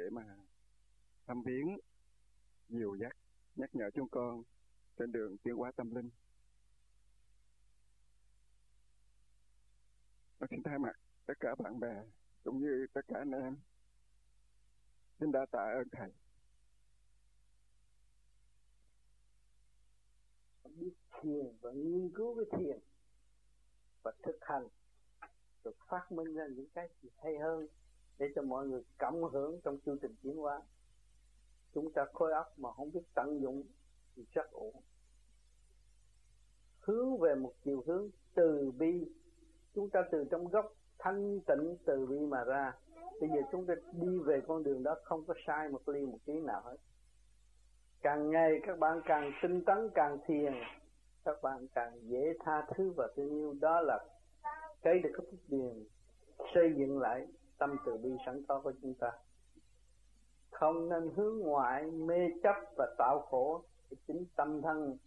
mà thăm viếng, dìu dắt, nhắc nhở chúng con trên đường tiến hóa tâm linh. Con xin thay mặt tất cả bạn bè cũng như tất cả anh em xin đa tạ ơn thầy. Biết thiền và nghiên cứu cái thiền và thực hành rồi phát minh ra những cái gì hay hơn để cho mọi người cộng hưởng trong chương trình tiến hóa. Chúng ta khối óc mà không biết tận dụng thì rất ổn. Hướng về một chiều hướng từ bi. Chúng ta từ trong gốc thanh tịnh từ bi mà ra. Bây giờ chúng ta đi về con đường đó không có sai một ly một tí nào hết. Càng ngày các bạn càng tinh tấn, càng thiền, các bạn càng dễ tha thứ và thương yêu. Đó là cái được cái phúc điền xây dựng lại tâm từ bi sẵn có của chúng ta. Không nên hướng ngoại mê chấp và tạo khổ để chính tâm thân.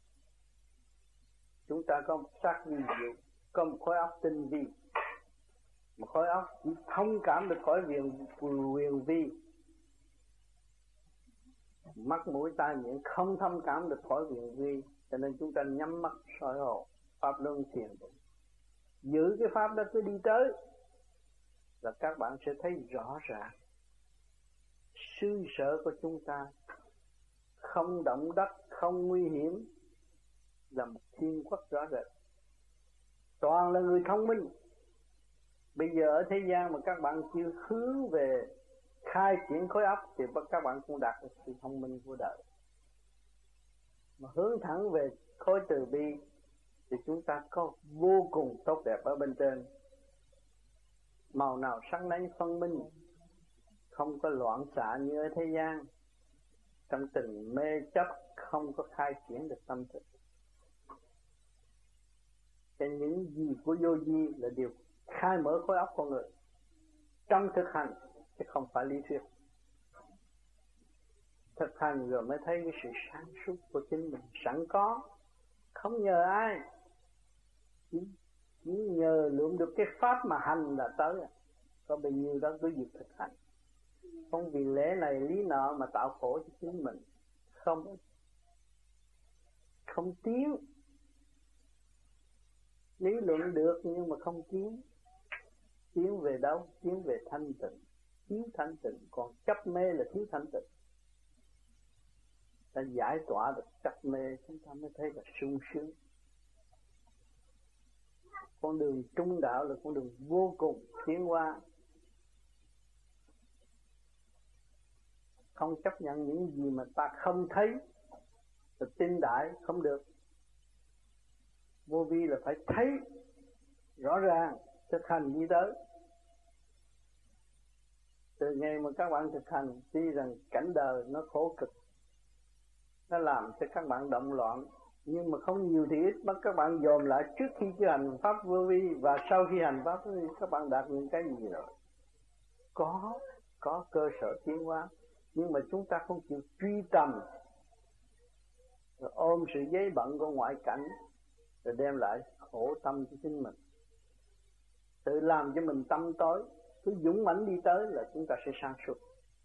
Chúng ta có một xác vi diệu, có một khối óc tinh vi. Một khối óc chỉ thông cảm được khỏi quyền vi. Mắt mũi tai miệng không thông cảm được khỏi quyền vi. Cho nên chúng ta nhắm mắt soi hồn, pháp luân thiền định. Giữ cái pháp đó cứ đi tới là các bạn sẽ thấy rõ ràng sư sở của chúng ta không động đất, không nguy hiểm, là một thiên quốc rõ rệt. Toàn là người thông minh. Bây giờ ở thế gian mà các bạn chưa hướng về khai triển khối óc thì các bạn cũng đạt được sự thông minh của đời. Mà hướng thẳng về khối từ bi thì chúng ta có vô cùng tốt đẹp ở bên trên. Màu nào sắc nấy phân minh, không có loạn xạ như ở thế gian. Trong tình mê chấp không có khai triển được tâm thức. Cho những gì của vô vi là điều khai mở khối óc con người trong thực hành, chứ không phải lý thuyết. Thực hành rồi mới thấy cái sự sáng suốt của chính mình sẵn có, không nhờ ai, chỉ nhờ lượm được cái pháp mà hành là tới. Có bao nhiêu đó cứ việc thực hành, không vì lẽ này lý nọ mà tạo khổ cho chính mình. Không tiến. Lý luận được nhưng mà không tiến. Tiến về đâu? Tiến về thanh tịnh. Thiếu thanh tịnh, còn chấp mê là thiếu thanh tịnh. Ta giải tỏa được chấp mê, chúng ta mới thấy là sung sướng. Con đường trung đạo là con đường vô cùng tiến hóa. Không chấp nhận những gì mà ta không thấy, rồi tin đại không được. Vô vi là phải thấy rõ ràng, thực hành đi tới. Từ ngày mà các bạn thực hành, tuy rằng cảnh đời nó khổ cực, nó làm cho các bạn động loạn, nhưng mà không nhiều thì ít, bắt các bạn dồn lại trước khi chưa hành pháp vô vi và sau khi hành pháp vô vi các bạn đạt những cái gì rồi. Có cơ sở tiến hóa, nhưng mà chúng ta không chịu truy tầm, rồi ôm sự giấy bận của ngoại cảnh, rồi đem lại khổ tâm cho chính mình. Tự làm cho mình tâm tối, cứ dũng mãnh đi tới là chúng ta sẽ sáng suốt.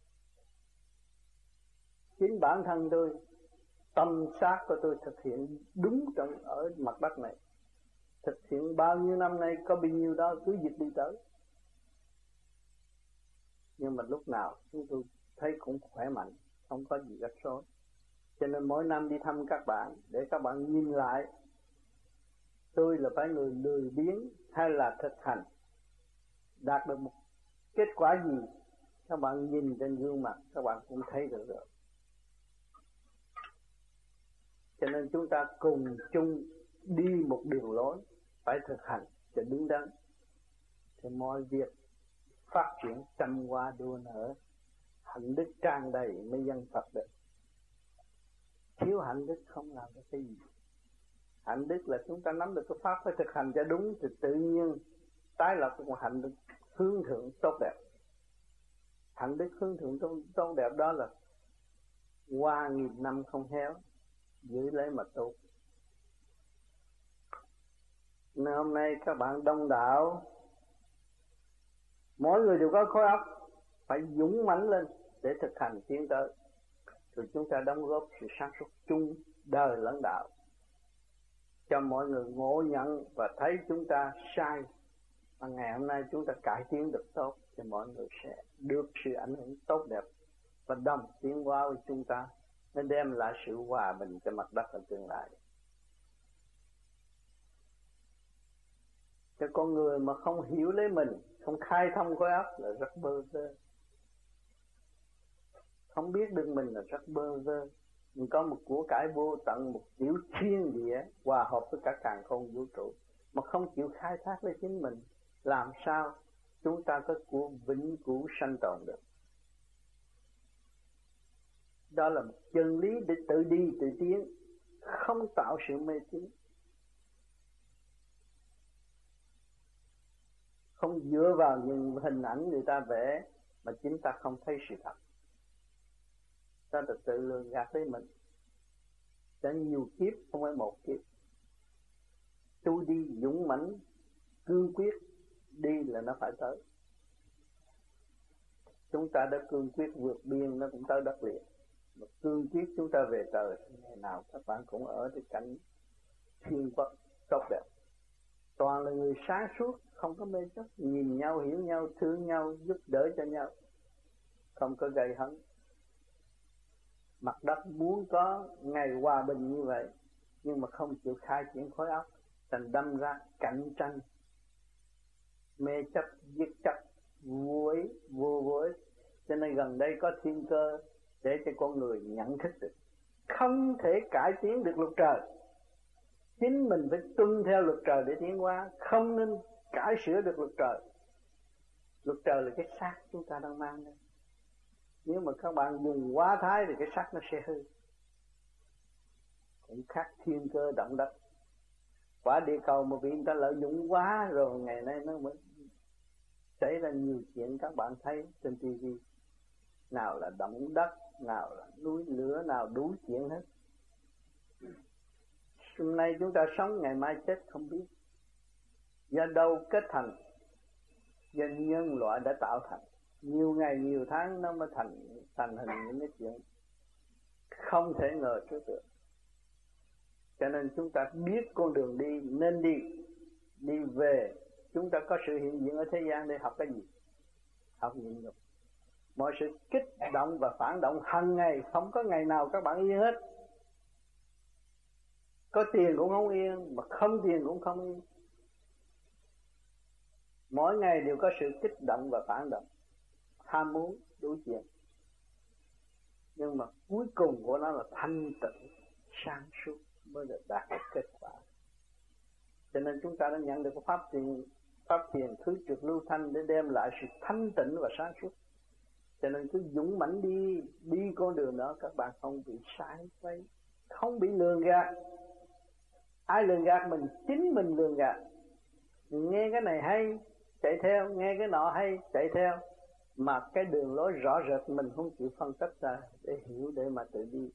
Chính bản thân tôi, tâm xác của tôi thực hiện đúng ở mặt đất này. Thực hiện bao nhiêu năm nay có bao nhiêu đó cứ việc đi tới. Nhưng mà lúc nào chúng tôi thấy cũng khỏe mạnh, không có gì rắc rối. Cho nên mỗi năm đi thăm các bạn để các bạn nhìn lại tôi là phải người lười biếng hay là thực hành, đạt được một kết quả gì. Các bạn nhìn trên gương mặt các bạn cũng thấy được rồi. Cho nên chúng ta cùng chung đi một đường lối, phải thực hành cho đúng đắn, thì mọi việc phát triển trăm hoa đua nở, hạnh đức tràn đầy mới dân Phật được. Thiếu hạnh đức không làm được cái gì. Hạnh đức là chúng ta nắm được cái pháp phải thực hành cho đúng, thì tự nhiên tái lập một hạnh đức hướng thượng tốt đẹp. Hạnh đức hướng thượng tốt đẹp đó là qua nghìn năm không héo, giữ lấy mà tốt. Nên hôm nay các bạn đông đảo, mỗi người đều có khối óc, phải dũng mãnh lên, để thực hành tiến tới. Rồi chúng ta đóng góp sự sáng suốt chung đời lẫn đạo, cho mọi người ngộ nhận và thấy chúng ta sai. Và ngày hôm nay chúng ta cải tiến được tốt, thì mọi người sẽ được sự ảnh hưởng tốt đẹp và đồng tiến hóa với chúng ta, nên đem lại sự hòa bình cho mặt đất ở tương lai. Cho con người mà không hiểu lấy mình, không khai thông khối óc là rất bơ vơ. Không biết được mình là rất bơ vơ. Mình có một của cải vô tận, một tiểu thiên địa hòa hợp với cả càn khôn vũ trụ, mà không chịu khai thác lấy chính mình, làm sao chúng ta có của vĩnh cửu sanh tồn được? Đó là một chân lý để tự đi tự tiến, không tạo sự mê tín, không dựa vào những hình ảnh người ta vẽ mà chính ta không thấy sự thật. Ta tự lường gạt lấy mình. Đã nhiều kiếp, không phải một kiếp. Tu đi dũng mãnh, cương quyết, đi là nó phải tới. Chúng ta đã cương quyết vượt biên, nó cũng tới đất liền. Mà cương quyết chúng ta về trời, ngày nào các bạn cũng ở cái cảnh thiên quốc tốt đẹp. Toàn là người sáng suốt, không có mê chấp, nhìn nhau, hiểu nhau, thương nhau, giúp đỡ cho nhau, không có gây hấn. Mặt đất muốn có ngày hòa bình như vậy, nhưng mà không chịu khai triển khối óc, thành đâm ra cạnh tranh, mê chấp, giết chấp, vô vối. Cho nên gần đây có thiên cơ để cho con người nhận thức được không thể cải tiến được luật trời. Chính mình phải tuân theo luật trời để tiến hóa, không nên cải sửa được luật trời. Luật trời là cái xác chúng ta đang mang đây. Nếu mà các bạn dùng quá thái thì cái xác nó sẽ hư. Cũng khác thiên cơ động đất. Quả địa cầu mà bị người ta lợi dụng quá rồi, ngày nay nó mới xảy ra nhiều chuyện các bạn thấy trên TV. Nào là động đất, nào là núi lửa, nào đủ chuyện hết. Hôm nay chúng ta sống, ngày mai chết không biết. Do đâu kết thành? Do nhân loại đã tạo thành. Nhiều ngày, nhiều tháng nó mới thành hình những cái chuyện không thể ngờ trước được. Cho nên chúng ta biết con đường đi, nên đi về. Chúng ta có sự hiện diện ở thế gian để học cái gì? Học nhịn nhục. Mọi sự kích động và phản động hàng ngày, không có ngày nào các bạn yên hết. Có tiền cũng không yên, mà không tiền cũng không yên. Mỗi ngày đều có sự kích động và phản động, ham muốn đủ chuyện. Nhưng mà cuối cùng của nó là thanh tịnh, sáng suốt mới được đạt được kết quả. Cho nên chúng ta đã nhận được pháp thiền thứ trượt lưu thanh để đem lại sự thanh tịnh và sáng suốt. Cho nên cứ dũng mãnh đi con đường đó, các bạn không bị sai quay, không bị lường gạt. Ai lường gạt mình? Chính mình lường gạt. Nghe cái này hay chạy theo, nghe cái nọ hay chạy theo, mà cái đường lối rõ rệt mình không chịu phân tích ra để hiểu, để mà tự đi.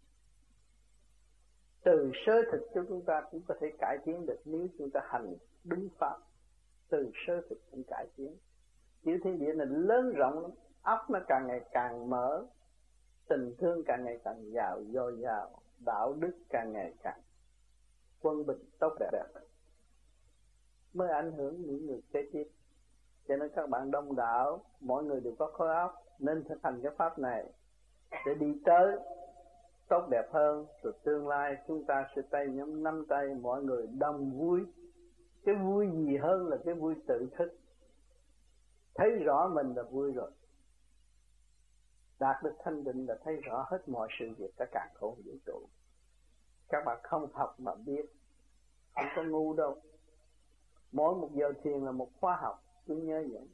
Từ sơ thực cho chúng ta cũng có thể cải tiến được nếu chúng ta hành đúng pháp. Từ sơ thực cũng cải tiến. Tiểu thiên địa này lớn rộng lắm, óc nó càng ngày càng mở, tình thương càng ngày càng giàu dồi dào, đạo đức càng ngày càng quân bình tốt đẹp, mới ảnh hưởng những người kế tiếp. Cho nên các bạn đông đảo, mỗi người đều có khối óc, nên thực hành cái pháp này để đi tới tốt đẹp hơn. Rồi tương lai chúng ta sẽ tay nhóm nắm tay, mọi người đồng vui. Cái vui gì hơn là cái vui tự thức. Thấy rõ mình là vui rồi. Đạt được thanh định là thấy rõ hết mọi sự việc cả càn khôn vũ trụ. Các bạn không học mà biết, không có ngu đâu. Mỗi một giờ thiền là một khóa học, cứ nhớ vậy.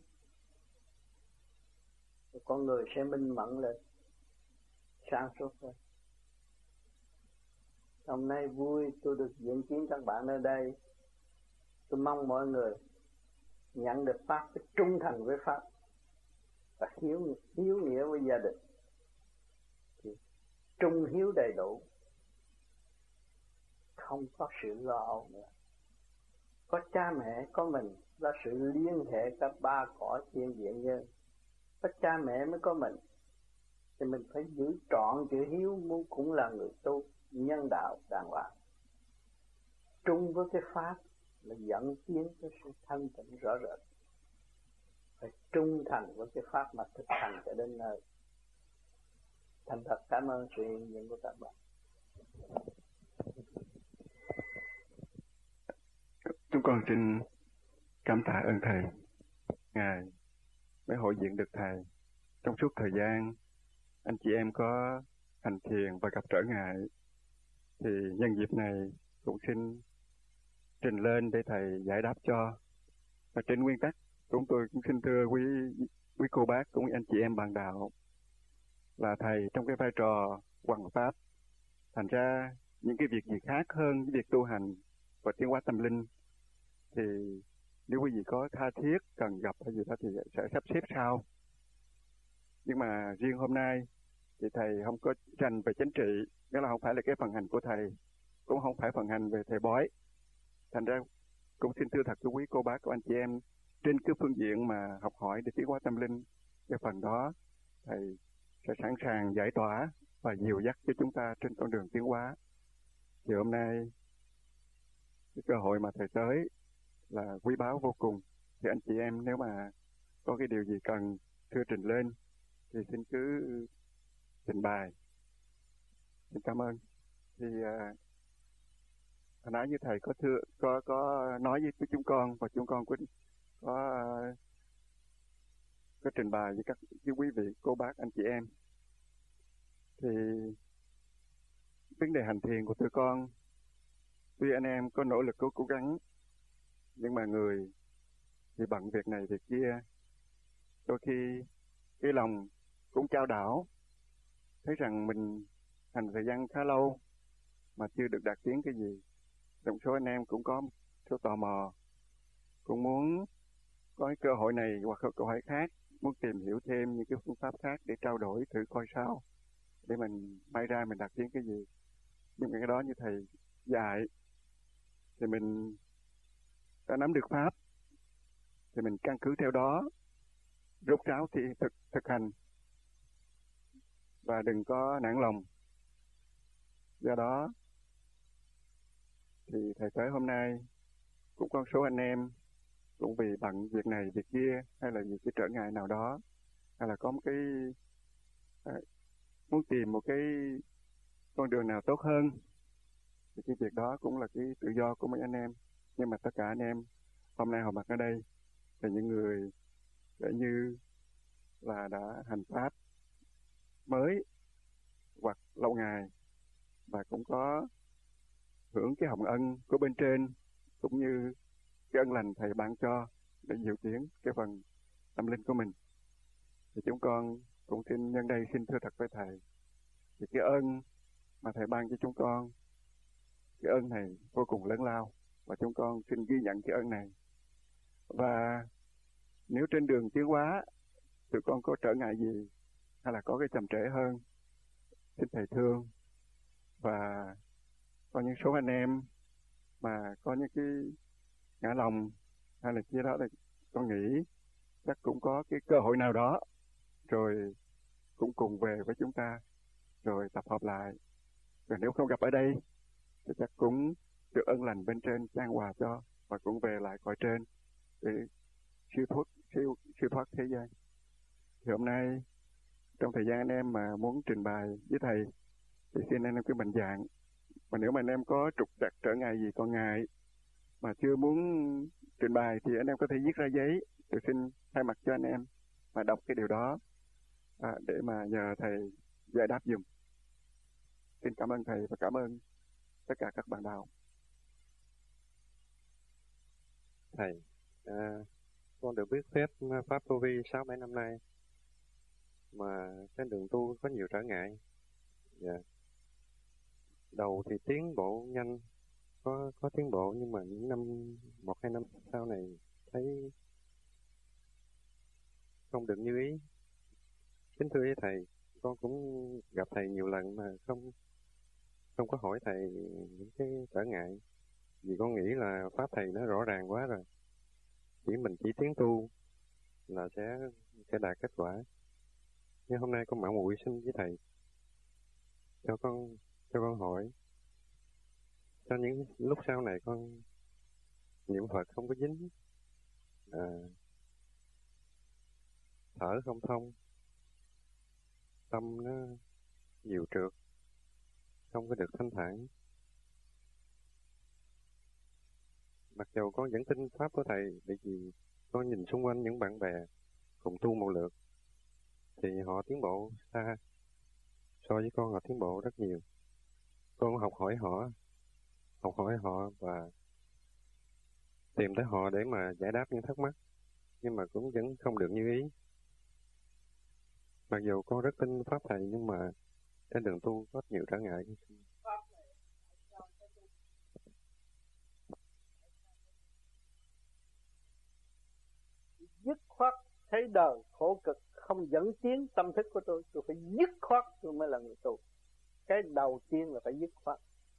Rồi con người sẽ minh mẫn lên, sáng suốt hơn. Hôm nay vui tôi được diện kiến các bạn ở đây. Tôi mong mọi người nhận được pháp, cái trung thành với pháp và hiếu nghĩa với gia đình, thì trung hiếu đầy đủ, không có sự lo âu nữa. Có cha mẹ, có mình là sự liên hệ cả ba cõi thiên địa nhân. Có cha mẹ mới có mình, thì mình phải giữ trọn chữ hiếu muốn cũng là người tu nhân đạo đàng hoàng. Trung với cái pháp là dẫn tiến tới sự thanh tịnh rõ rệt. Phải trung thành với cái pháp mà thực hành cho đến nơi. Thành thật cảm ơn sự hiện diện của các bạn. Chúng con xin cảm tạ ơn Thầy. Ngài mới hội diện được Thầy. Trong suốt thời gian anh chị em có hành thiền và gặp trở ngại, thì nhân dịp này cũng xin trình lên để Thầy giải đáp cho. Và trên nguyên tắc, chúng tôi cũng xin thưa quý cô bác cũng như anh chị em bạn đạo, là Thầy trong cái vai trò hoằng pháp, thành ra những cái việc gì khác hơn cái việc tu hành và tiến hóa tâm linh thì nếu quý vị có tha thiết cần gặp hay gì đó thì sẽ sắp xếp sau. Nhưng mà riêng hôm nay thì Thầy không có rành về chính trị, nghĩa là không phải là cái phần hành của Thầy, cũng không phải phần hành về thầy bói. Thành ra cũng xin thưa thật với quý cô bác của anh chị em, trên cái phương diện mà học hỏi để tiến hóa tâm linh, cái phần đó Thầy sẽ sẵn sàng giải tỏa và dìu dắt cho chúng ta trên con đường tiến hóa. Thì hôm nay cái cơ hội mà Thầy tới là quý báu vô cùng. Thì anh chị em nếu mà có cái điều gì cần thưa trình lên thì xin cứ trình bày. Xin cảm ơn. Thì hồi nãy như Thầy có nói với chúng con, và chúng con có trình bày với quý vị cô bác anh chị em. Thì vấn đề hành thiền của tụi con, tuy anh em có nỗ lực cố gắng, nhưng mà người thì bận việc này việc kia, đôi khi cái lòng cũng chao đảo, thấy rằng mình hành thời gian khá lâu mà chưa được đạt tiến cái gì. Trong số anh em cũng có số tò mò, cũng muốn có cái cơ hội này hoặc cơ hội khác, muốn tìm hiểu thêm những cái phương pháp khác để trao đổi thử coi sao, để mình may ra mình đạt tiến cái gì. Nhưng mà cái đó như Thầy dạy thì mình đã nắm được pháp thì mình căn cứ theo đó, rốt ráo thì thực hành và đừng có nản lòng. Do đó thì Thầy tới hôm nay cũng có số anh em cũng vì bận việc này việc kia, hay là vì cái trở ngại nào đó, hay là có một cái muốn tìm một cái con đường nào tốt hơn, thì cái việc đó cũng là cái tự do của mấy anh em. Nhưng mà tất cả anh em hôm nay họp mặt ở đây là những người để như là đã hành pháp mới hoặc lâu ngày, và cũng có hưởng cái hồng ân của bên trên, cũng như cái ân lành Thầy ban cho để diệu tiến cái phần tâm linh của mình. Thì chúng con cũng xin nhân đây xin thưa thật với Thầy, thì cái ơn mà Thầy ban cho chúng con, cái ơn này vô cùng lớn lao, và chúng con xin ghi nhận cái ơn này. Và nếu trên đường tiến hóa tụi con có trở ngại gì, hay là có cái chậm trễ hơn, xin Thầy thương. Và có những số anh em mà có những cái ngã lòng hay là kia đó, là con nghĩ chắc cũng có cái cơ hội nào đó rồi cũng cùng về với chúng ta rồi tập hợp lại. Rồi nếu không gặp ở đây thì chắc cũng được ân lành bên trên trang hòa cho, và cũng về lại cõi trên để siêu thoát thế gian. Thì hôm nay trong thời gian anh em mà muốn trình bày với Thầy thì xin anh em cứ mạnh dạn. Mà nếu mà anh em có trục trặc trở ngại gì còn ngại mà chưa muốn trình bày thì anh em có thể viết ra giấy, tôi xin thay mặt cho anh em mà đọc cái điều đó để mà nhờ Thầy giải đáp giùm. Xin cảm ơn Thầy và cảm ơn tất cả các bạn đạo. Thầy, con được biết phép Pháp Tu Vi 6-7 năm nay, mà trên đường tu có nhiều trở ngại. Đầu thì tiến bộ nhanh, có tiến bộ, nhưng mà những năm 1-2 năm sau này thấy không được như ý. Kính thưa với Thầy, con cũng gặp Thầy nhiều lần mà không có hỏi Thầy những cái trở ngại, vì con nghĩ là Pháp Thầy nó rõ ràng quá rồi, mình chỉ tiến tu là sẽ đạt kết quả. Nhưng hôm nay con mạo muội xin với thầy cho con hỏi, cho những lúc sau này con niệm Phật không có dính, thở không thông, tâm nó nhiều trượt, không có được thanh thản. Mặc dù con vẫn tin pháp của thầy, bởi vì con nhìn xung quanh những bạn bè cùng tu một lượt thì họ tiến bộ xa, so với con họ tiến bộ rất nhiều. Con học hỏi họ và tìm tới họ để mà giải đáp những thắc mắc, nhưng mà cũng vẫn không được như ý. Mặc dù con rất tin pháp thầy, nhưng mà trên đường tu có nhiều trở ngại. Dứt khoát thấy đời khổ cực không dẫn tiến tâm thức của tôi phải dứt khoát tôi mới là người tu. Cái đầu tiên là phải dứt khoát,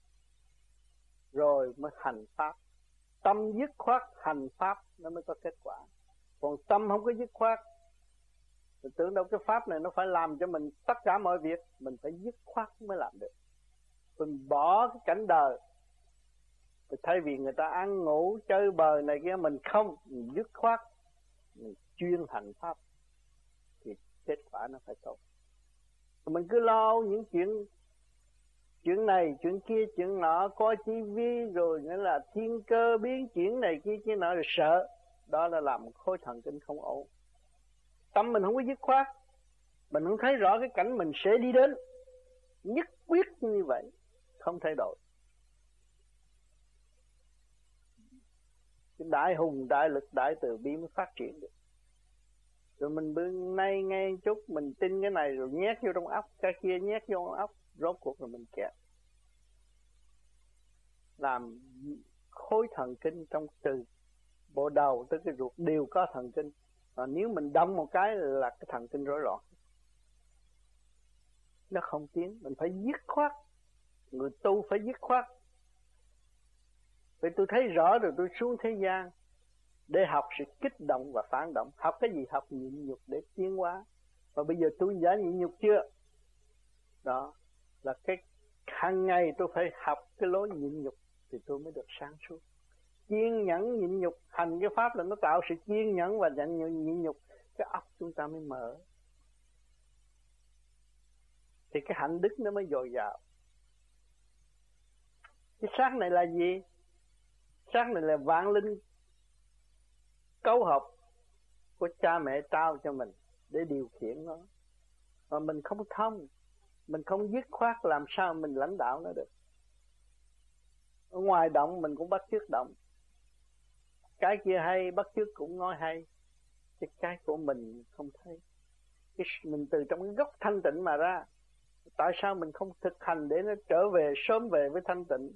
rồi mới hành pháp. Tâm dứt khoát hành pháp nó mới có kết quả. Còn tâm không có dứt khoát, mình tưởng đâu cái pháp này nó phải làm cho mình tất cả mọi việc. Mình phải dứt khoát mới làm được. Mình bỏ cái cảnh đời, thay vì người ta ăn ngủ chơi bời này kia, mình không, mình dứt khoát, mình chuyên hành pháp thì kết quả nó phải tốt. Mình cứ lo những chuyện này, chuyện kia, chuyện nọ, coi tivi rồi nghĩa là thiên cơ biến chuyển này kia nọ rồi sợ, đó là làm khối thần kinh không ổn. Tâm mình không có dứt khoát, mình không thấy rõ cái cảnh mình sẽ đi đến, nhất quyết như vậy không thay đổi. Cái đại hùng, đại lực, đại từ bi mới phát triển được. Rồi mình bữa nay ngay chút mình tin cái này rồi nhét vô trong óc, cái kia nhét vô trong óc, rốt cuộc rồi mình kẹt. Làm khối thần kinh trong từ bộ đầu tới cái ruột đều có thần kinh. Và nếu mình đâm một cái là cái thần kinh rối loạn, nó không tiến. Mình phải dứt khoát. Người tu phải dứt khoát. Vậy tôi thấy rõ rồi tôi xuống thế gian để học sự kích động và phản động. Học cái gì? Học nhịn nhục để tiến hóa. Và bây giờ tôi đã nhịn nhục chưa? Đó là cái hàng ngày tôi phải học cái lối nhịn nhục thì tôi mới được sáng suốt. Kiên nhẫn nhịn nhục, hành cái pháp là nó tạo sự kiên nhẫn và nhịn nhục, cái óc chúng ta mới mở. Thì cái hạnh đức nó mới dồi dào. Cái xác này là gì? Xác này là vạn linh cấu hợp của cha mẹ trao cho mình để điều khiển nó. Mà mình không thông, mình không dứt khoát, làm sao mình lãnh đạo nó được? Ở ngoài động mình cũng bắt chước động. Cái kia hay bắt chước cũng nói hay. Cái của mình không thấy. Mình từ trong cái gốc thanh tịnh mà ra. Tại sao mình không thực hành để nó trở về, sớm về với thanh tịnh?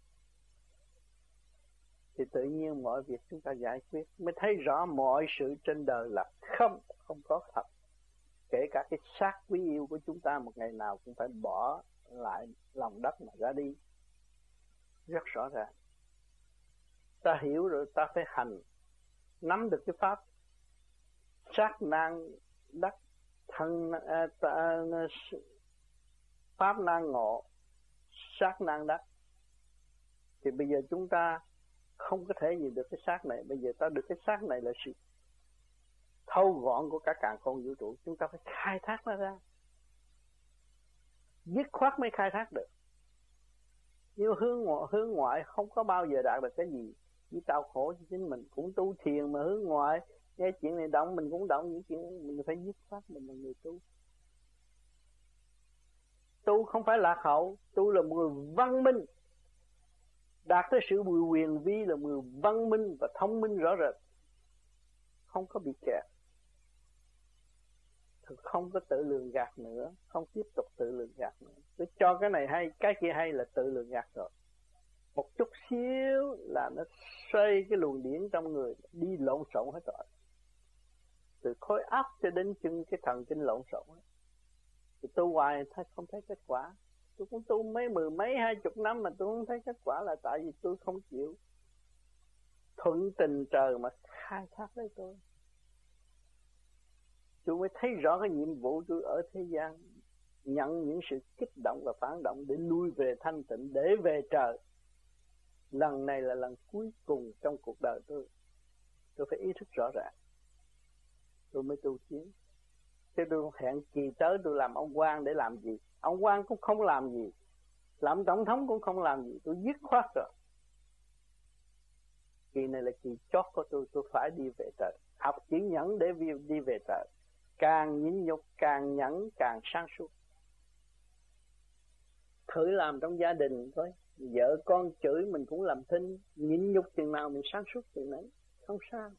Thì tự nhiên mọi việc chúng ta giải quyết. Mới thấy rõ mọi sự trên đời là không có thật. Kể cả cái xác quý yêu của chúng ta một ngày nào cũng phải bỏ lại lòng đất mà ra đi. Rất rõ ràng. Ta hiểu rồi ta phải hành. Nắm được cái pháp. Sát nan đắc pháp nan ngộ, sát nan đắc. Thì bây giờ chúng ta không có thể gì được cái xác này. Bây giờ ta được cái xác này là sự thâu gọn của cả càn khôn vũ trụ. Chúng ta phải khai thác nó ra. Dứt khoát mới khai thác được. Nhưng hướng ngoại không có bao giờ đạt được cái gì. Chỉ tạo khổ cho chính mình. Cũng tu thiền mà hướng ngoại, nghe chuyện này động mình cũng động. Những chuyện mình phải dứt khoát. Mình là người tu. Tu không phải lạc hậu. Tu là người văn minh. Đạt tới sự bùi quyền vi là người văn minh và thông minh rõ rệt. Không có bị kẹt. Không có tự lường gạt nữa. Không tiếp tục tự lường gạt nữa. Tôi cho cái này hay, cái kia hay là tự lường gạt rồi. Một chút xíu là nó xoay cái luồng điển trong người, đi lộn xộn hết rồi. Từ khối óc cho đến chân cái thần kinh lộn xộn hết. Thì tu hoài không thấy kết quả. Tôi cũng tu mười mấy 20 năm mà tôi không thấy kết quả là tại vì tôi không chịu thuận tình trời mà khai thác lấy tôi. tôi mới thấy rõ cái nhiệm vụ tôi ở thế gian, nhận những sự kích động và phản động để lui về thanh tịnh, để về trời. Lần này là lần cuối cùng trong cuộc đời tôi phải ý thức rõ ràng, tôi mới tu tiến. Chứ tôi hẹn kỳ tới tôi làm ông quan để làm gì? Ông quan cũng không làm gì, làm tổng thống cũng không làm gì, tôi dứt khoát rồi. Kỳ này là kỳ chót của tôi phải đi về trời. Học chữ nhẫn để đi về trời. Càng nhịn nhục, càng nhẫn, càng sáng suốt. Thử làm trong gia đình thôi, vợ con chửi mình cũng làm thinh, nhịn nhục chừng nào mình sáng suốt chừng đấy, không sao.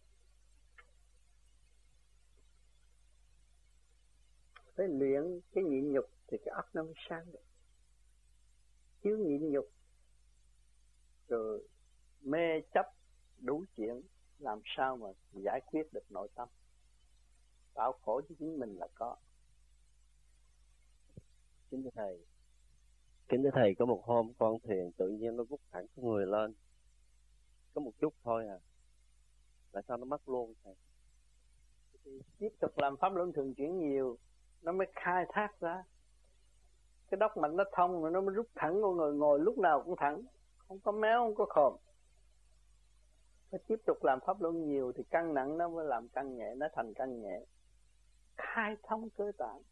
Phải luyện cái nhịn nhục thì cái óc nó mới sáng được. Thiếu nhịn nhục rồi mê chấp đủ chuyện, làm sao mà giải quyết được nội tâm. Tạo khổ cho chính mình là có. Kính thưa thầy, có một hôm con thiền tự nhiên nó vút thẳng cái người lên, có một chút thôi à, tại sao nó mất luôn thầy? Tiếp tục làm pháp luân thường chuyển nhiều, nó mới khai thác ra. Cái đốc mạch nó thông rồi nó mới rút thẳng con người, ngồi lúc nào cũng thẳng, không có méo, không có khòm. Phải tiếp tục làm pháp luân nhiều thì căng nặng nó mới làm căng nhẹ, nó thành căng nhẹ. Khai thông cơ tạng.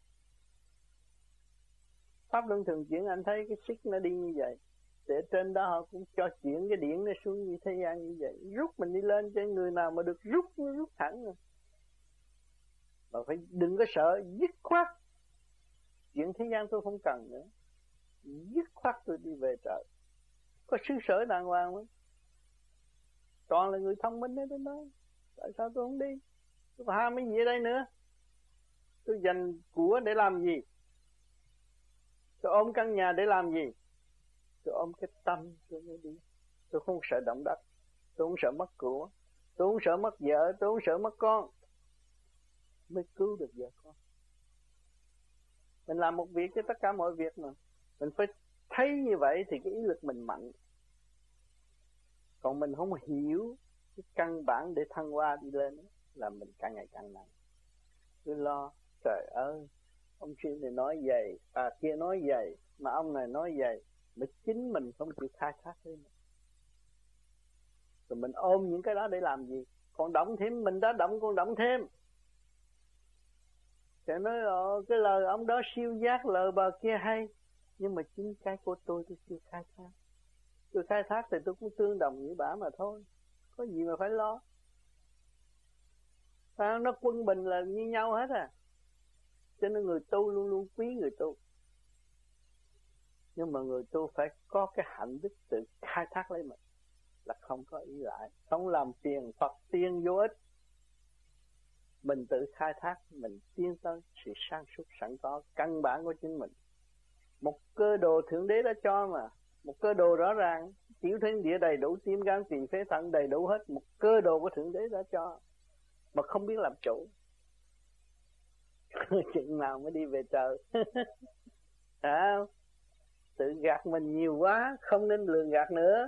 Pháp luân thường chuyển anh thấy cái xích nó đi như vậy, để trên đó họ cũng cho chuyển cái điển nó xuống như thế gian như vậy. Rút mình đi lên cho người nào mà được rút, nó rút thẳng rồi. Mà phải đừng có sợ, dứt khoát. Chuyện thế gian tôi không cần nữa, dứt khoát tôi đi về trời. Có xứ sở đàng hoàng không? Toàn là người thông minh đến đó. Tại sao tôi không đi? Tôi có ham cái gì ở đây nữa? Tôi dành của để làm gì? Tôi ôm căn nhà để làm gì? Tôi ôm cái tâm tôi mới đi. Tôi không sợ động đất, tôi không sợ mất của, tôi không sợ mất vợ, tôi không sợ mất con. Mới cứu được vợ con. Mình làm một việc cho tất cả mọi việc mà. Mình phải thấy như vậy thì cái ý lực mình mạnh. Còn mình không hiểu cái căn bản để thăng hoa đi lên là mình càng ngày càng nặng. Cứ lo, trời ơi, ông kia này nói vậy, kia nói vậy, mà ông này nói vậy, mà chính mình không chịu khai thác lên. Rồi mình ôm những cái đó để làm gì? Còn động thêm, mình đã động còn động thêm. Sẽ nói cái lời ông đó siêu giác, lời bà kia hay, nhưng mà chính cái của tôi chưa khai thác. Tôi khai thác thì tôi cũng tương đồng với bà mà thôi, có gì mà phải lo. Nó quân bình là như nhau hết à. Cho nên người tu luôn luôn quý người tu. Nhưng mà người tu phải có cái hạnh đức tự khai thác lấy mình, là không có ý lại, không làm phiền Phật tiên vô ích. Mình tự khai thác, mình tiến tới sự sáng suốt sẵn có căn bản của chính mình. Một cơ đồ Thượng Đế đã cho mà, một cơ đồ rõ ràng, tiểu thiên địa đầy đủ, tim gan tỳ phế thận đầy đủ hết, một cơ đồ của Thượng Đế đã cho, mà không biết làm chủ. Chừng nào mới đi về trời. Tự gạt mình nhiều quá, không nên lường gạt nữa.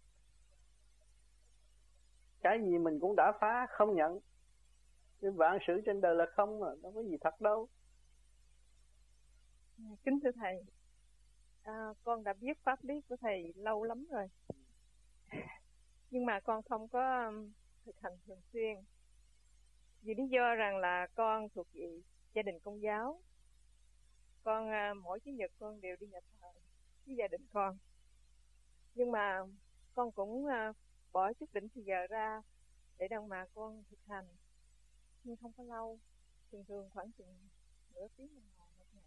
Cái gì mình cũng đã phá, không nhận. Cái vạn sự trên đời là không mà, đâu có gì thật đâu. Kính thưa Thầy, con đã biết pháp lý của Thầy lâu lắm rồi. Nhưng mà con không có thực hành thường xuyên. Vì lý do rằng là con thuộc về gia đình Công giáo. Con mỗi Chủ nhật con đều đi nhà thờ với gia đình con. Nhưng mà con cũng bỏ chút định thời giờ ra để đằng mà con thực hành. Nhưng không có lâu, thường khoảng chừng nửa tiếng đồng hồ một ngày.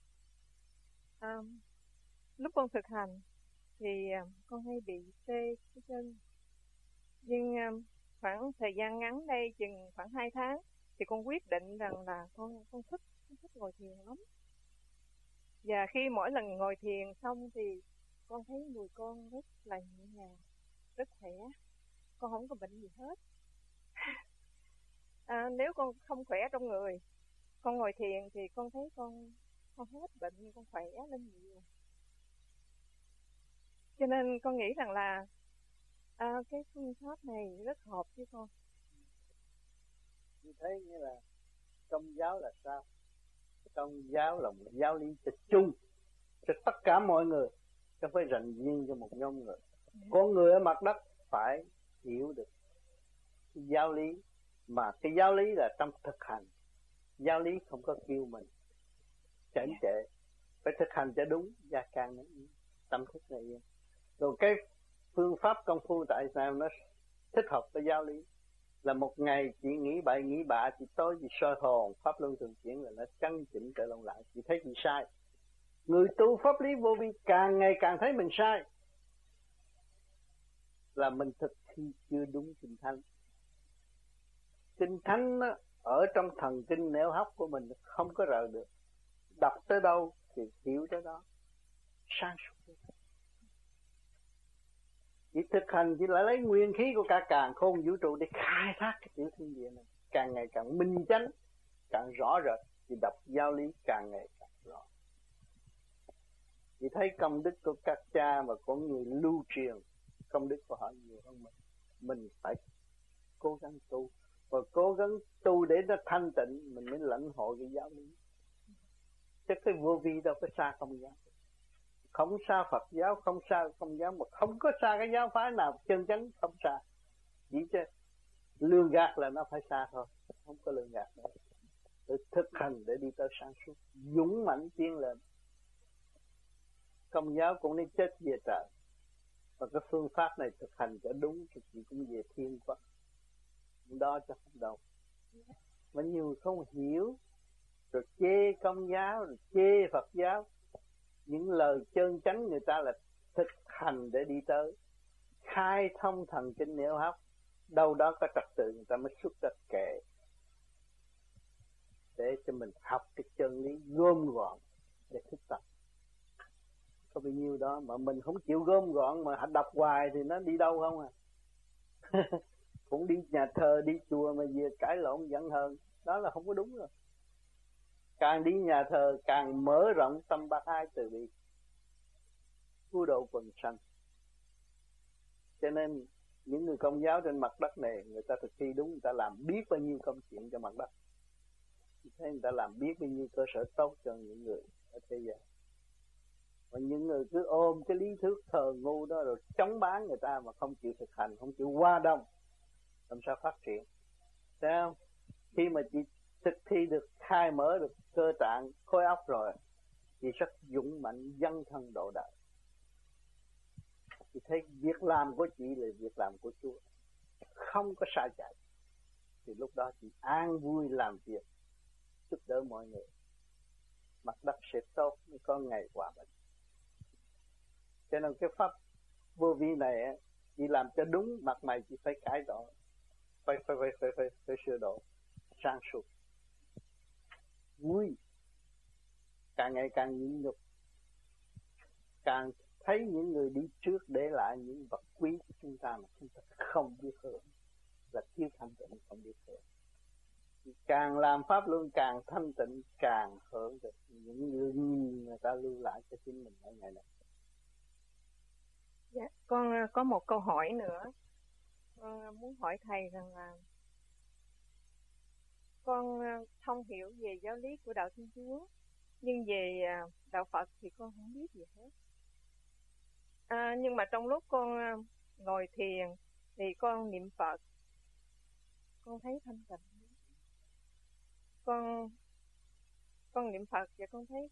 Lúc con thực hành thì con hay bị tê cái chân. Nhưng khoảng thời gian ngắn đây, chừng khoảng 2 tháng, thì con quyết định rằng là con thích ngồi thiền lắm. Và khi mỗi lần ngồi thiền xong thì con thấy người con rất là nhẹ nhàng, rất khỏe. Con không có bệnh gì hết. Nếu con không khỏe trong người, con ngồi thiền thì con thấy con hết bệnh, con khỏe lên nhiều. Cho nên con nghĩ rằng là cái phương pháp này rất hợp với con. Như thế nghĩa là Công giáo là sao? Công giáo là một giáo lý cho chung, cho tất cả mọi người, không phải dành riêng cho một nhóm người. Con người ở mặt đất phải hiểu được cái giáo lý, mà cái giáo lý là trong thực hành. Giáo lý không có kêu mình chảnh trệ, phải thực hành cho đúng, gia can nó yên, tâm thức nó yên. Rồi cái phương pháp công phu tại sao nó thích hợp với giáo lý? Là một ngày chỉ nghĩ bậy nghĩ bạ, chỉ tối chỉ soi hồn, pháp luân thường chuyển là nó căn chỉnh trở lại. Chỉ thấy gì sai. Người tu pháp lý vô vi càng ngày càng thấy mình sai, là mình thực thi chưa đúng kinh thánh. Kinh thánh nó ở trong thần kinh nẻo hóc của mình không có rời được. Đọc tới đâu thì hiểu tới đó, sáng suốt. Chỉ thực hành chỉ lại lấy nguyên khí của cả càn khôn vũ trụ để khai thác cái tiểu thiên địa này, càng ngày càng minh chánh, càng rõ rệt. Thì đọc giáo lý càng ngày càng rõ. Chỉ thấy công đức của các cha và của người lưu truyền, công đức của họ nhiều hơn mình. Mình phải cố gắng tu, và cố gắng tu để nó thanh tịnh, mình mới lãnh hội cái giáo lý. Chứ cái vô vi đâu có xa công giáo, không xa Phật giáo, không xa công giáo, mà không có xa cái giáo phái nào chân chánh, không xa. Chỉ chứ lường gạt là nó phải xa thôi, không có lường gạt nữa. Để thực hành để đi tới sáng suốt, dũng mãnh tiến lên. Công giáo cũng nên chết về trời, và cái phương pháp này thực hành cho đúng thì chị cũng về thiên quốc. Đó cho không đâu. Mà nhiều không hiểu, rồi chê công giáo, rồi chê Phật giáo. Những lời chân chánh người ta là thực hành để đi tới, khai thông thần kinh nẻo hóc. Đâu đó có trật tự người ta mới xuất ra kệ, để cho mình học cái chân lý gom gọn để thực tập. Có bao nhiêu đó mà mình không chịu gom gọn, mà đọc hoài thì nó đi đâu không à. Cũng đi nhà thờ, đi chùa mà về cãi lộn giận hờn, đó là không có đúng rồi. Càng đi nhà thờ càng mở rộng tâm bác ái từ bi, cứu độ quần sanh. Cho nên những người công giáo trên mặt đất này, người ta thực thi đúng, người ta làm biết bao nhiêu công chuyện cho mặt đất. Thế người ta làm biết bao nhiêu cơ sở tốt cho những người ở thế gian. Và những người cứ ôm cái lý thuyết thờ ngu đó rồi chống bán người ta mà không chịu thực hành, không chịu hòa đồng, làm sao phát triển? Thấy không? Khi mà chị thực thi được, khai mở được cơ tạng, khối óc rồi, chị rất dũng mạnh dấn thân độ đời. Chị thấy việc làm của chị là việc làm của Chúa, không có sai chạy. Thì lúc đó chị an vui làm việc, giúp đỡ mọi người. Mặt đất sẽ tốt, mới có ngày hòa bình. Cho nên cái pháp vô vi này, chị làm cho đúng, mặt mày chị phải cải đổi, phải sửa đổi, sáng suốt, vui, càng ngày càng nhịn nhục, càng thấy những người đi trước để lại những vật quý của chúng ta mà chúng ta không biết hưởng, là thiếu thanh tịnh không biết hưởng. Càng làm pháp luân càng thanh tịnh, càng hưởng được những người ta lưu lại cho chính mình ở ngày này. Dạ, con có một câu hỏi nữa. Con muốn hỏi thầy rằng là con thông hiểu về giáo lý của đạo Thiên Chúa, nhưng về đạo Phật thì con không biết gì hết. Nhưng mà trong lúc con ngồi thiền thì con niệm Phật, con thấy thanh tịnh. Con niệm Phật và con thấy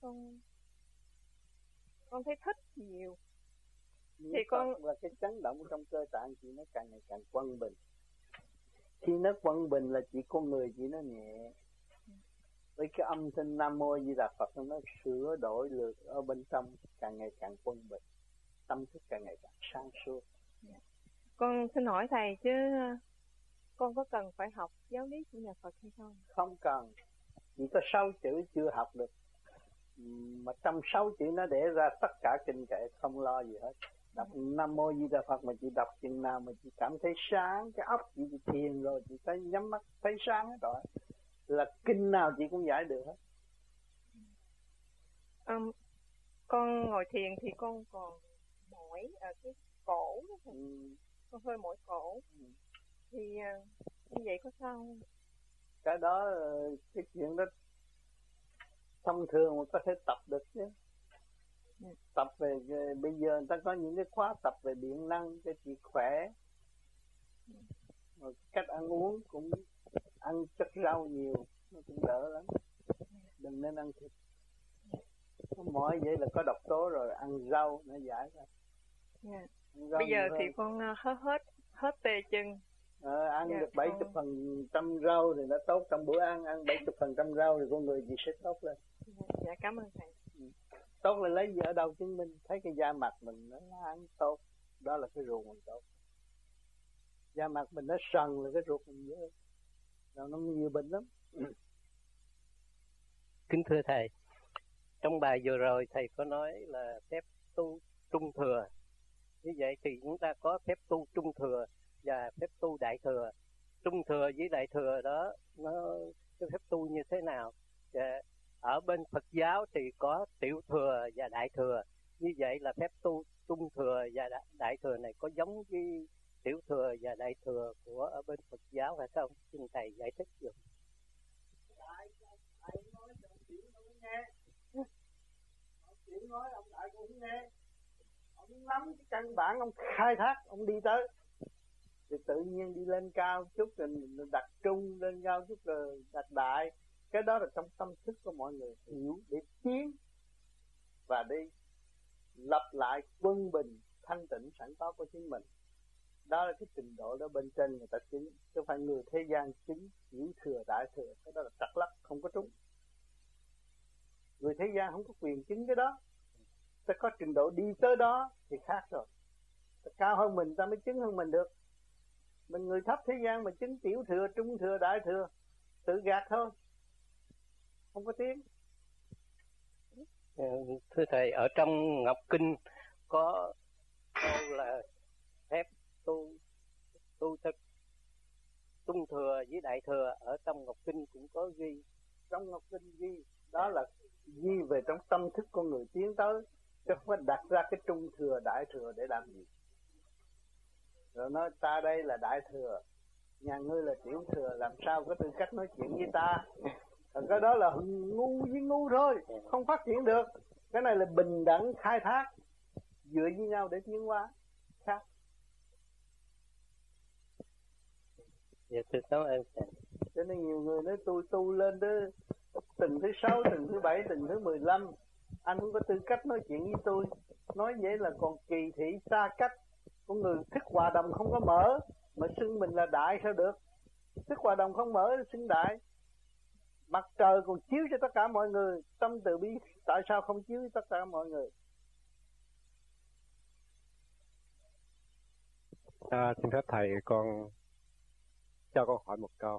con thấy thích nhiều. Thì con là cái chấn động trong cơ tạng chị nó càng ngày càng quân bình. Khi nó quân bình là chỉ con người chị nó nhẹ. Với cái âm thanh Nam Mô Di Đà Phật nó sửa đổi lượt ở bên trong, càng ngày càng quân bình, tâm thức càng ngày càng sáng suốt. Con xin hỏi thầy chứ con có cần phải học giáo lý của nhà Phật hay không? Không cần, chỉ có 6 chữ chưa học được, mà trong 6 chữ nó để ra tất cả kinh kệ, không lo gì hết. Đọc Nam Mô Di Đà Phật mà chị đọc chừng nào mà chị cảm thấy sáng, cái óc chị thiền rồi, chị thấy nhắm mắt thấy sáng hết rồi, là kinh nào chị cũng giải được hết. Con ngồi thiền thì con còn mỏi ở cái cổ đó thầy. Con hơi mỏi cổ. Thì như vậy có sao không? Cái đó, cái chuyện đó thông thường mà có thể tập được chứ. Tập về bây giờ người ta có những cái khóa tập về điện năng cho chị khỏe. Rồi cách ăn uống cũng ăn chất rau nhiều, nó cũng đỡ lắm. Đừng nên ăn thịt. Mỗi vậy là có độc tố rồi, ăn rau nó giải ra. Bây giờ thì con hết tê chân. Ăn được 70% rau thì nó tốt trong bữa ăn 70% rau thì con người gì sẽ tốt lên. Dạ cảm ơn thầy. Tốt là lấy gì ở đâu chứng minh, thấy cái da mặt mình nó ăn tốt, đó là cái ruột mình tốt. Da mặt mình nó sần là cái ruột mình dơ, rồi nó nhiều bệnh lắm. Kính thưa thầy, trong bài vừa rồi thầy có nói là phép tu trung thừa. Như vậy thì chúng ta có phép tu trung thừa và phép tu đại thừa. Trung thừa với đại thừa đó, nó cái phép tu như thế nào? Và ở bên Phật giáo thì có tiểu thừa và đại thừa. Như vậy là phép tu trung thừa và đại thừa này có giống với tiểu thừa và đại thừa của ở bên Phật giáo hay không? Xin thầy giải thích được. Thầy nói cho tiểu nó cũng nghe. Tiểu nói ông đại cũng nghe. Ông nắm cái căn bản, ông khai thác, ông đi tới. Thì tự nhiên đi lên cao chút rồi đặt trung, lên cao chút rồi đặt đại. Cái đó là trong tâm thức của mọi người hiểu để tiến và đi lập lại quân bình thanh tịnh sẵn có của chính mình. Đó là cái trình độ đó bên trên người ta chứng, chứ phải người thế gian chứng tiểu thừa đại thừa. Cái đó là trật lắc, không có trúng. Người thế gian không có quyền chứng cái đó. Ta có trình độ đi tới đó thì khác rồi. Ta cao hơn mình ta mới chứng hơn mình được. Mình người thấp thế gian mà chứng tiểu thừa, trung thừa, đại thừa, tự gạt thôi, không có tiếng. Thưa thầy, ở trong Ngọc Kinh có câu là phép tu thực trung thừa với đại thừa, ở trong Ngọc Kinh cũng có ghi. Trong Ngọc Kinh ghi, đó là ghi về trong tâm thức con người tiến tới, chứ không phải đặt ra cái trung thừa, đại thừa để làm gì. Rồi nói ta đây là đại thừa, nhà ngươi là tiểu thừa, làm sao có tư cách nói chuyện với ta. Rồi cái đó là ngu với ngu thôi, không phát triển được. Cái này là bình đẳng khai thác, dựa với nhau để tiến hóa khác. Dạ thưa cảm ơn thầy. Cho nên nhiều người nói tôi tu lên tới tuần thứ 6, tuần thứ 7, tuần thứ 15, anh không có tư cách nói chuyện với tôi. Nói vậy là còn kỳ thị xa cách. Con người thức hòa đồng không có mở mà xưng mình là đại sao được. Thức hòa đồng không mở xưng đại. Mặt trời còn chiếu cho tất cả mọi người, tâm từ bi tại sao không chiếu cho tất cả mọi người? Xin phép thầy, con cho con hỏi một câu.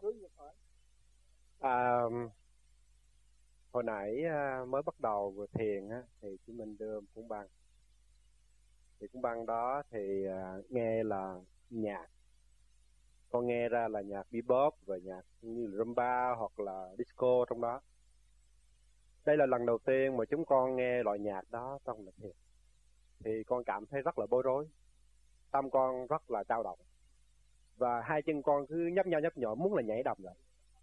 Hồi nãy mới bắt đầu vừa thiền á, thì chúng mình đưa cuốn băng. Thì cuốn băng đó thì nghe là nhạc. Con nghe ra là nhạc bebop và nhạc như rumba hoặc là disco trong đó. Đây là lần đầu tiên mà chúng con nghe loại nhạc đó trong lịch thiền. Thì con cảm thấy rất là bối rối. Tâm con rất là dao động. Và hai chân con cứ nhấp nhnhỏ muốn là nhảy đầm vậy.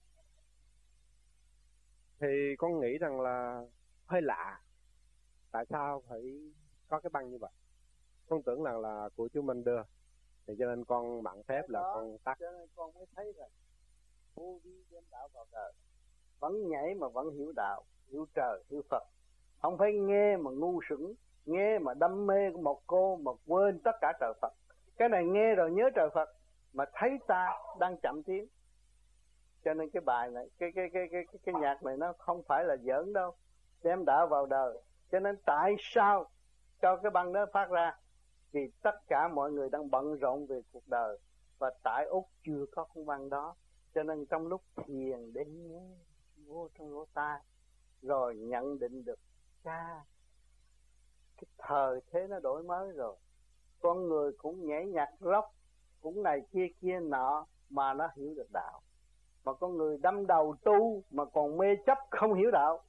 Thì con nghĩ rằng là hơi lạ. Tại sao phải có cái băng như vậy? Con tưởng là của chú Minh đưa. Thì cho nên con mạn phép là con tắt. Cho nên con mới thấy rằng vô vi đem đạo vào đời. Vẫn nhảy mà vẫn hiểu đạo, hiểu trời, hiểu Phật. Không phải nghe mà ngu xuẩn, nghe mà đam mê một cô mà quên tất cả trời Phật. Cái này nghe rồi nhớ trời Phật mà thấy ta đang chậm tiến. Cho nên cái bài này, cái nhạc này nó không phải là giỡn đâu, đem đạo vào đời. Cho nên tại sao cho cái băng đó phát ra? Vì tất cả mọi người đang bận rộn về cuộc đời, và tại Úc chưa có con băng đó. Cho nên trong lúc thiền để nghe vô trong lỗ tai, rồi nhận định được cái thời thế nó đổi mới rồi. Con người cũng nhảy nhạc rock, cũng này kia nọ mà nó hiểu được đạo. Mà con người đâm đầu tu mà còn mê chấp không hiểu đạo.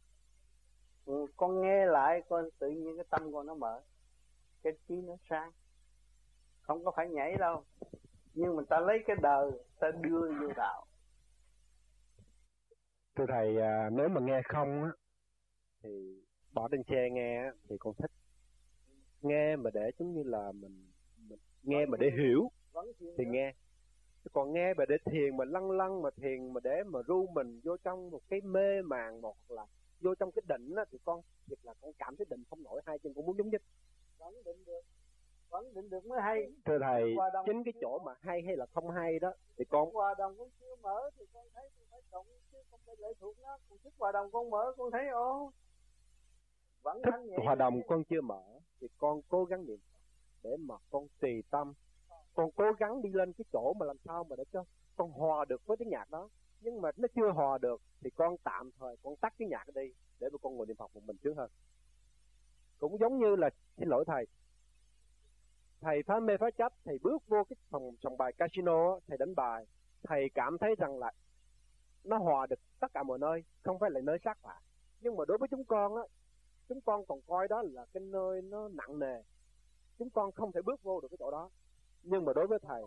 Con nghe lại con tự nhiên cái tâm con nó mở, cái trí nó sáng. Không có phải nhảy đâu, nhưng mà ta lấy cái đời ta đưa vô đạo. Thưa thầy, nếu mà nghe không á thì bỏ trên xe nghe á, thì con thích. Nghe mà để giống như là mình nghe mà để hiểu thì nghe. Chứ còn nghe mà để thiền mà lăng mà thiền mà để mà ru mình vô trong một cái mê màng một hoặc là vô trong cái định á, thì con thiệt là con cảm thấy định không nổi, hai chân cũng muốn nhúng nhích. Vẫn định được mới hay. Thưa thầy, chính cái chỗ mà hay hay là không hay đó thì con hòa đồng cũng chưa mở thì con thấy con phải động chứ không phải lệ thuộc nó. Còn thức hòa đồng con mở con thấy vẫn thức hòa đồng con chưa mở thì con cố gắng niệm để mà con tùy tâm, con cố gắng đi lên cái chỗ mà làm sao mà để cho con hòa được với cái nhạc đó. Nhưng mà nó chưa hòa được thì con tạm thời con tắt cái nhạc đi để mà con ngồi niệm Phật một mình trước hơn. Cũng giống như là, xin lỗi thầy phá mê phá chấp, thầy bước vô cái phòng sòng bài casino, thầy đánh bài, thầy cảm thấy rằng là nó hòa được tất cả mọi nơi, không phải là nơi sát phạt. Nhưng mà đối với chúng con á, chúng con còn coi đó là cái nơi nó nặng nề, chúng con không thể bước vô được cái chỗ đó. Nhưng mà đối với thầy,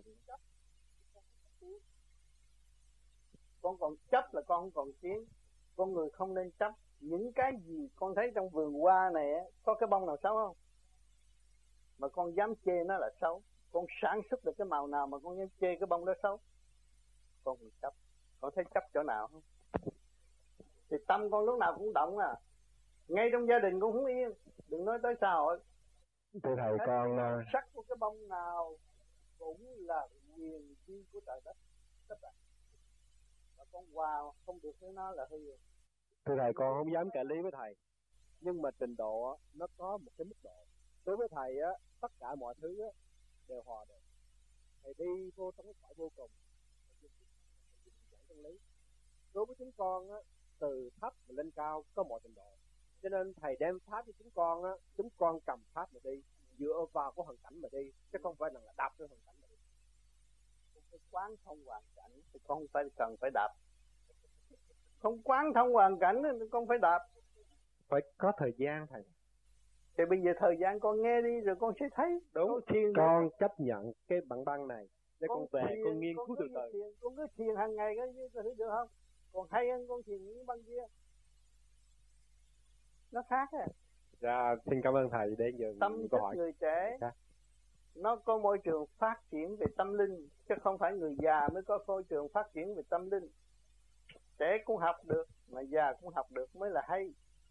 con còn chấp là con không còn tiến. Con người không nên chấp. Những cái gì con thấy trong vườn hoa này có cái bông nào xấu không? Mà con dám chê nó là xấu. Con sản xuất được cái màu nào mà con dám chê cái bông đó xấu? Con không chấp. Con thấy chấp chỗ nào không? Thì tâm con lúc nào cũng động à. Ngay trong gia đình con không yên. Đừng nói tới xã hội. Thưa thầy, con sắc của cái bông nào cũng là quyền vi của trời đất. Tất cả. Và con hòa không được với nó là hư. Thưa thầy, con không dám cãi lý với thầy. Nhưng mà trình độ nó có một cái mức độ. Đối với thầy á, tất cả mọi thứ á, đều hòa được. Thầy đi vô trong cái cõi vô cùng, thầy lý. Đối với chúng con á, từ thấp mà lên cao có mọi trình độ. Cho nên thầy đem pháp cho chúng con á, chúng con cầm pháp mà đi, dựa vào cái hoàn cảnh mà đi, chứ không phải là đạp cái hoàn cảnh mà đi. Cái quán thông hoàn cảnh thì con phải cần phải đạp. Không quán thông hoàn cảnh thì con phải đạp. Phải có thời gian thầy. Thì bây giờ thời gian con nghe đi rồi con sẽ thấy. Đúng, con chấp nhận cái bản băng này để con về thiền, con nghiên cứu từ từ. Con cứ thiền hàng ngày có thấy được không? Còn hay hơn con thiền những băng kia. Nó khác à. Dạ, xin cảm ơn thầy để giờ tâm thức người trẻ nó có môi trường phát triển về tâm linh, chứ không phải người già mới có môi trường phát triển về tâm linh. Trẻ cũng học được mà già cũng học được mới là hay.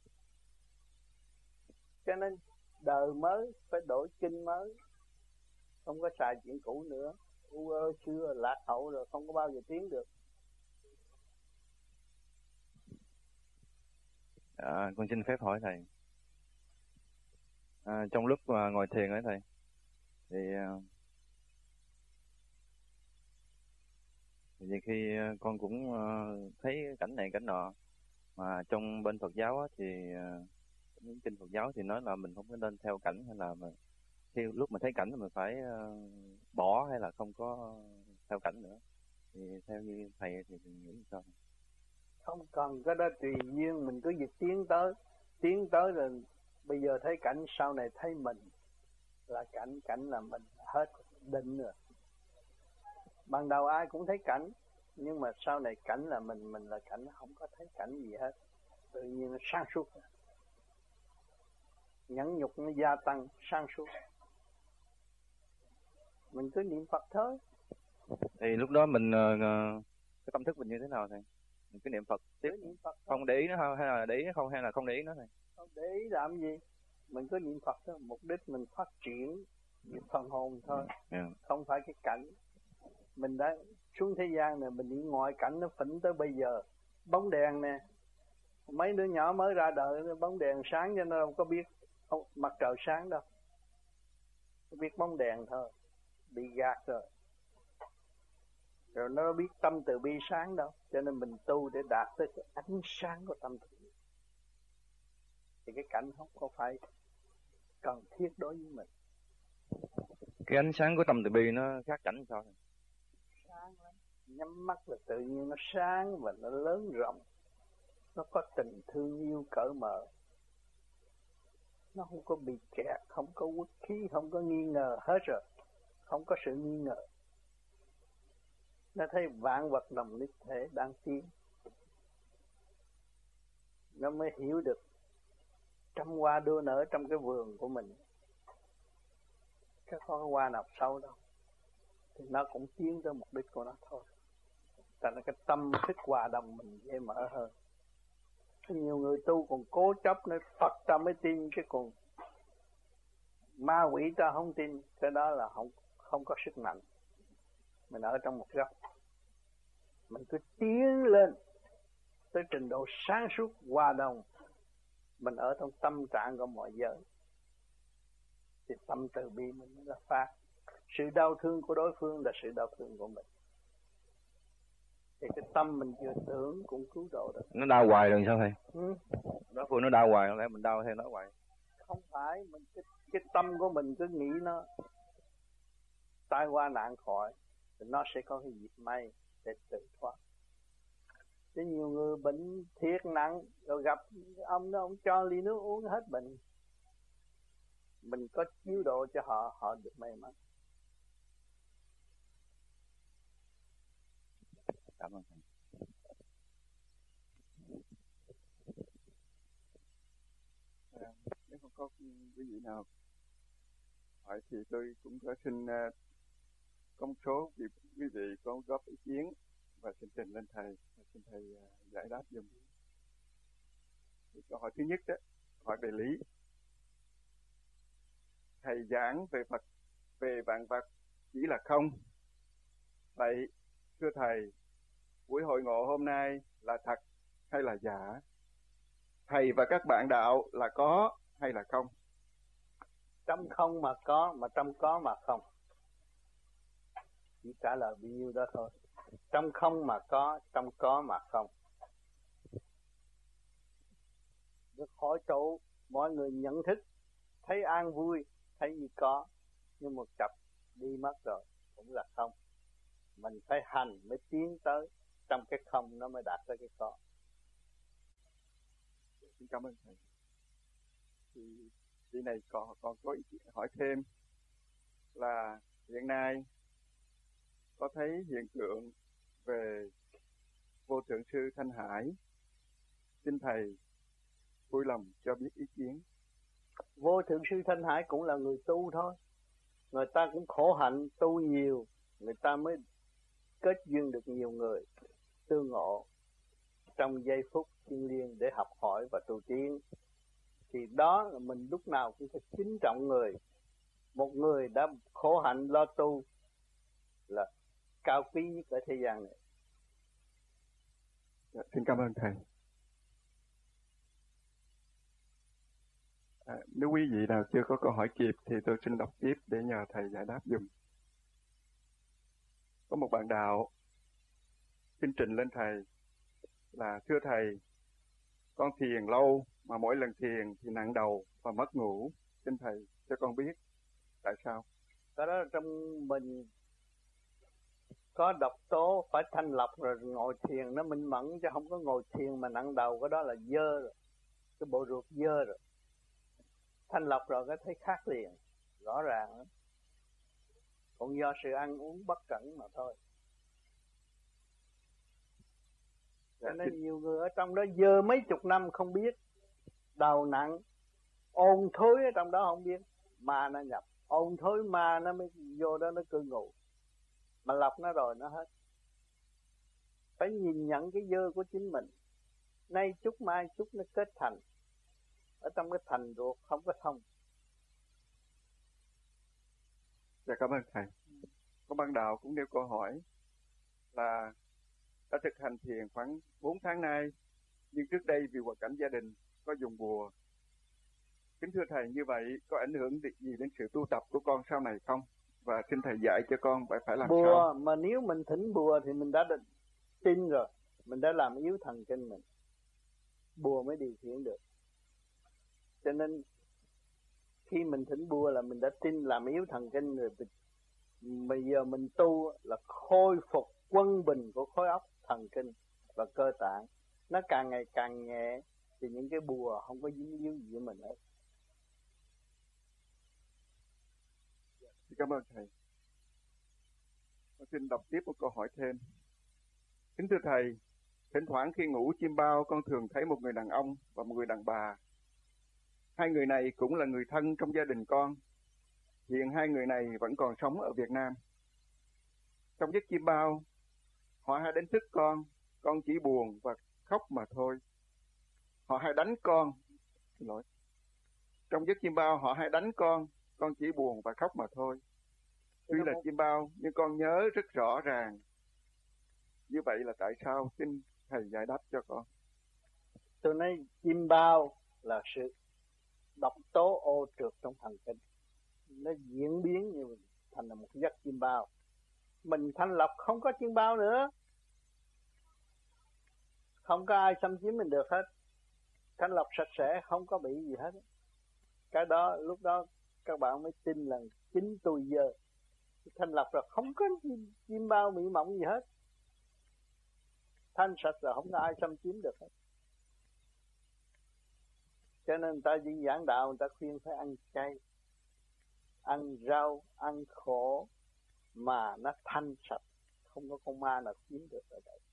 Cho nên đời mới phải đổi kinh mới, không có xài chuyện cũ nữa. U ơ xưa lạc hậu rồi không có bao giờ tiến được. Con xin phép hỏi thầy. Trong lúc ngồi thiền ấy thầy, thì khi con cũng thấy cảnh này cảnh nọ, mà trong bên Phật giáo á, thì những kinh Phật giáo thì nói là mình không có nên theo cảnh, hay là khi lúc mà thấy cảnh thì mình phải bỏ, hay là không có theo cảnh nữa. Thì theo như thầy thì mình nghĩ sao? Không cần cái đó, tùy duyên, mình cứ việc tiến tới rồi bây giờ thấy cảnh, sau này thấy mình là cảnh là mình, hết định rồi. Ban đầu ai cũng thấy cảnh, nhưng mà sau này cảnh là mình là cảnh, không có thấy cảnh gì hết. Tự nhiên nó sáng suốt, nhẫn nhục nó gia tăng, sáng suốt. Mình cứ niệm Phật thôi. Thì lúc đó mình cái tâm thức mình như thế nào thầy? Mình cứ niệm Phật tiếp, không để ý nó không, hay là để ý nó không, hay là không để ý nó thầy? Không để ý làm gì, mình cứ niệm Phật thôi. Mục đích mình phát triển phần hồn thôi, không phải cái cảnh. Mình đã xuống thế gian này, mình đi ngoài cảnh nó phỉnh tới bây giờ. Bóng đèn nè, mấy đứa nhỏ mới ra đời, bóng đèn sáng cho nó đâu có biết mặt trời sáng đâu, biết bóng đèn thôi, bị gạt rồi. Rồi nó biết tâm từ bi sáng đâu. Cho nên mình tu để đạt tới cái ánh sáng của tâm từ bi. Thì cái cảnh không có phải cần thiết đối với mình. Cái ánh sáng của tâm từ bi nó khác cảnh sao? Sáng lắm. Nhắm mắt là tự nhiên nó sáng và nó lớn rộng. Nó có tình thương yêu cởi mở. Nó không có bị kẹt, không có uất khí, không có nghi ngờ hết rồi. Không có sự nghi ngờ. Nó thấy vạn vật đồng nhất thể đang tiến. nó mới hiểu được trăm hoa đua nở trong cái vườn của mình. Cái con hoa nào sâu đâu thì nó cũng tiến tới mục đích của nó thôi. Thành ra cái tâm thức hòa đồng mình dễ mở hơn. Nhiều người tu còn cố chấp nói Phật ta mới tin, cái còn ma quỷ ta không tin. Cái đó là không có sức mạnh. Mình ở trong một góc, mình cứ tiến lên tới trình độ sáng suốt hòa đồng. Mình ở trong tâm trạng của mọi giới thì tâm từ bi mình mới là phát. Sự đau thương của đối phương là sự đau thương của mình. Thì cái tâm mình vừa tưởng cũng cứu độ được. Nó đau hoài rồi sao thầy? Đối phương nó đau hoài, lẽ mình đau theo nó hoài. Không phải, mình cái tâm của mình cứ nghĩ nó tai qua nạn khỏi thì nó sẽ có cái dịp may để tự thoát. Chứ nhiều người bệnh thiệt nặng rồi gặp ông đó, ông cho ly nước uống hết bệnh. Mình có chiếu độ cho họ, họ được may mắn. Cảm ơn thầy. Nếu không có quý vị nào hỏi thì tôi cũng có xin có một số quý vị có góp ý kiến và xin trình lên thầy, xin thầy giải đáp giùm. Câu hỏi thứ nhất đó, hỏi về lý. Thầy giảng về Phật, về vạn vật chỉ là không. Vậy thưa thầy, buổi hội ngộ hôm nay là thật hay là giả? Thầy và các bạn đạo là có hay là không? Trong không mà có, mà trong có mà không. Chỉ trả lời bao nhiêu đó thôi. Trong không mà trong có mà không. Được hỏi chỗ mọi người nhận thức, thấy an vui, thấy như có, nhưng một chập đi mất rồi cũng là không. Mình phải hành mới tiến tới, trong cái không nó mới đạt tới cái có. Xin cảm ơn thầy. Thì này còn có ý kiến hỏi thêm là hiện nay có thấy hiện tượng về vô thượng sư Thanh Hải, xin thầy vui lòng cho biết ý kiến. Vô thượng sư Thanh Hải cũng là người tu thôi, người ta cũng khổ hạnh tu nhiều, người ta mới kết duyên được nhiều người tương ngộ trong giây phút thiêng liêng để học hỏi và tu tiến. Thì đó là mình lúc nào cũng phải kính trọng người. Một người đã khổ hạnh lo tu là cao quý nhất ở thế gian này. Xin cảm ơn thầy. Nếu quý vị nào chưa có câu hỏi kịp thì tôi xin đọc tiếp để nhờ thầy giải đáp dùm. Có một bạn đạo xin trình lên thầy là thưa thầy, con thiền lâu mà mỗi lần thiền thì nặng đầu và mất ngủ, xin thầy cho con biết tại sao. Cái đó trong mình có độc tố phải thanh lọc rồi ngồi thiền nó minh mẫn, chứ không có ngồi thiền mà nặng đầu, cái đó là dơ rồi, cái bộ ruột dơ rồi. Thanh lọc rồi cái thấy khác liền, rõ ràng lắm. Còn do sự ăn uống bất cẩn mà thôi. Cho nên nhiều người ở trong đó dơ mấy chục năm không biết, đầu nặng, ôn thối ở trong đó không biết, ma nó nhập, ôn thối ma nó mới vô đó nó cư ngụ. Mà lọc nó rồi nó hết. Phải nhìn nhận cái dơ của chính mình. Nay chút mai chút nó kết thành. Ở trong cái thành ruột không có thông. Dạ cảm ơn thầy. Có ban đạo cũng nêu câu hỏi là đã thực hành thiền khoảng 4 tháng nay, nhưng trước đây vì hoàn cảnh gia đình có dùng bùa. Kính thưa thầy, như vậy có ảnh hưởng gì đến sự tu tập của con sau này không? Và xin thầy dạy cho con phải làm bùa, sao? mà nếu mình thỉnh bùa thì mình đã tin rồi, mình đã làm yếu thần kinh mình. Bùa mới điều khiển được. Cho nên khi mình thỉnh bùa là mình đã tin làm yếu thần kinh rồi. Bây giờ mình tu là khôi phục quân bình của khối óc, thần kinh và cơ tạng. Nó càng ngày càng nhẹ thì những cái bùa không có dính líu gì với mình hết. Cảm ơn thầy. Tôi xin đọc tiếp một câu hỏi thêm. Kính thưa thầy, Thỉnh thoảng khi ngủ chim bao, con thường thấy một người đàn ông và một người đàn bà. Hai người này cũng là người thân trong gia đình con. Hiện hai người này vẫn còn sống ở Việt Nam. Trong giấc chim bao, họ hay đánh thức con chỉ buồn và khóc mà thôi. Họ hay đánh con. Xin lỗi. Trong giấc chim bao, họ hay đánh con chỉ buồn và khóc mà thôi. Tuy là chim bao, nhưng con nhớ rất rõ ràng. Như vậy là tại sao? Xin Thầy giải đáp cho con. Tôi nói chim bao là sự độc tố ô trượt trong thần kinh. Nó diễn biến như thành là một giấc chim bao. Mình thanh lọc không có chim bao nữa. Không có ai xâm chiếm mình được hết. Thanh lọc sạch sẽ, không có bị gì hết. Cái đó, lúc đó các bạn mới tin là chính tôi dơ. Thanh lọc rồi không có chim bao mỹ mộng gì hết. Thanh sạch rồi không có ai xâm chiếm được hết. Cho nên người ta đi giảng đạo, người ta khuyên phải ăn chay, ăn rau, ăn khổ mà nó thanh sạch, không có con ma nào chiếm được ở đây.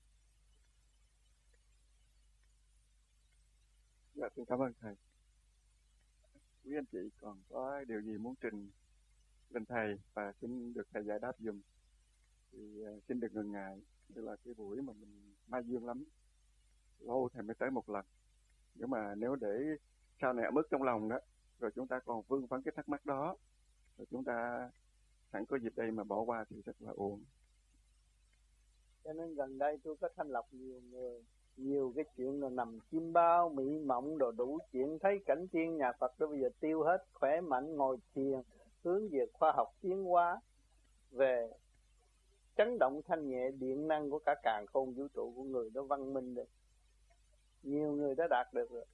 Dạ, xin cảm ơn Thầy. Quý anh chị còn có điều gì muốn trình lên Thầy và xin được Thầy giải đáp dùm thì xin được ngừng ngại. Đây là cái buổi mà mình mai duyên lắm, lâu Thầy mới tới một lần. Nếu để sau này ấm ức trong lòng đó, rồi chúng ta còn vương vấn cái thắc mắc đó, rồi chúng ta sẵn có dịp đây mà bỏ qua thì rất là uổng. Cho nên gần đây tôi có thanh lọc nhiều người, nhiều cái chuyện là nằm chim bao, mỹ mộng, đồ đủ chuyện, thấy cảnh tiên nhà Phật đó bây giờ tiêu hết, khỏe mạnh, ngồi thiền, hướng về khoa học tiến hóa, về chấn động thanh nhẹ điện năng của cả càn khôn vũ trụ của người đó văn minh được. Nhiều người đã đạt được rồi.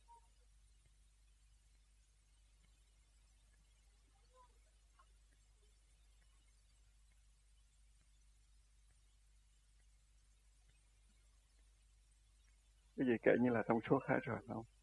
Cái gì kể như là thông suốt hết rồi không?